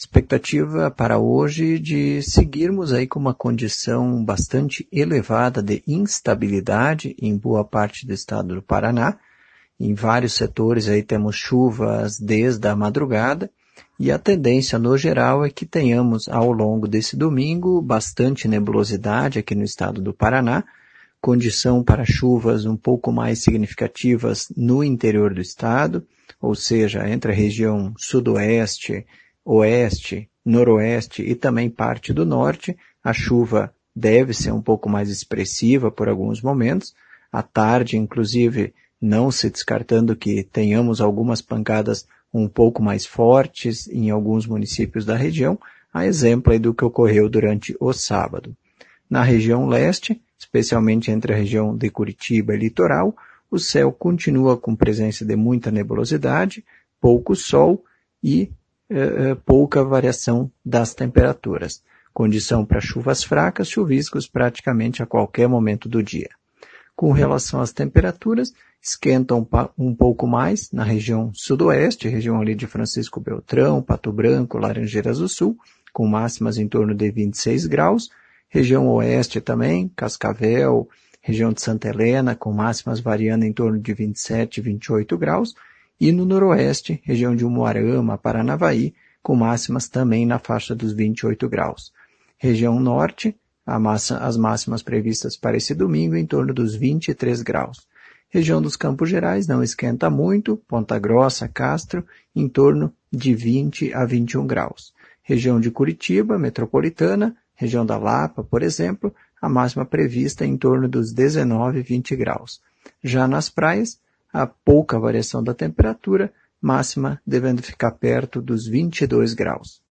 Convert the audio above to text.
Expectativa para hoje de seguirmos aí com uma condição bastante elevada de instabilidade em boa parte do estado do Paraná. Em vários setores aí temos chuvas desde a madrugada e a tendência no geral é que tenhamos ao longo desse domingo bastante nebulosidade aqui no estado do Paraná, condição para chuvas um pouco mais significativas no interior do estado, ou seja, entre a região sudoeste, oeste, noroeste e também parte do norte. A chuva deve ser um pouco mais expressiva por alguns momentos. À tarde, inclusive, não se descartando que tenhamos algumas pancadas um pouco mais fortes em alguns municípios da região, a exemplo aí do que ocorreu durante o sábado. Na região leste, especialmente entre a região de Curitiba e litoral, o céu continua com presença de muita nebulosidade, pouco sol e pouca variação das temperaturas. Condição para chuvas fracas, chuviscos praticamente a qualquer momento do dia. Com relação às temperaturas, esquentam um pouco mais na região sudoeste, região ali de Francisco Beltrão, Pato Branco, Laranjeiras do Sul, com máximas em torno de 26 graus. Região oeste também, Cascavel, região de Santa Helena, com máximas variando em torno de 27 e 28 graus. E no noroeste, região de Umuarama, Paranavaí, com máximas também na faixa dos 28 graus. Região norte, as máximas previstas para esse domingo em torno dos 23 graus. Região dos Campos Gerais não esquenta muito, Ponta Grossa, Castro, em torno de 20 a 21 graus. Região de Curitiba, metropolitana, região da Lapa, por exemplo, a máxima prevista em torno dos 19 e 20 graus. Já nas praias, há pouca variação da temperatura, máxima devendo ficar perto dos 22 graus.